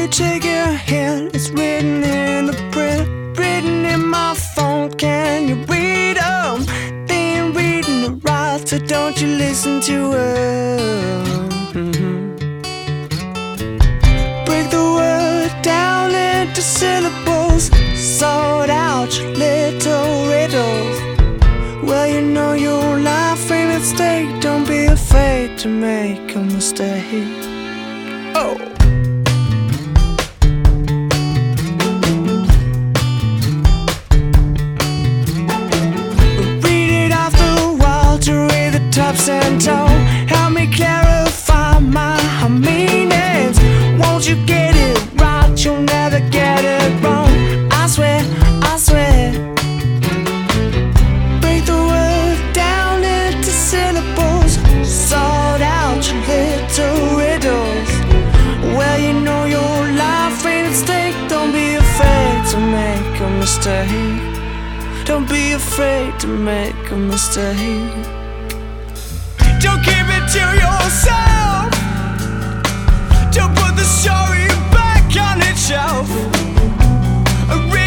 me take your hand. It's written in the print, written in my phone. Can you read them? They ain't reading it right, so don't you listen to her. Break the word down into syllables, sort out your little riddles. Well, you know your life ain't at stake. Don't be afraid to make a mistake. Oh. Read it off the wall to read the tops and toe. Help me clarify my meanings. Won't you get it right? You'll never get it wrong. I swear, I swear. Break the word down into syllables, sort out your little riddles. Well, you know your life ain't at stake. Don't be afraid to make a mistake. Don't be afraid to make a mistake. Don't keep it to yourself. Don't put the story back on its shelf.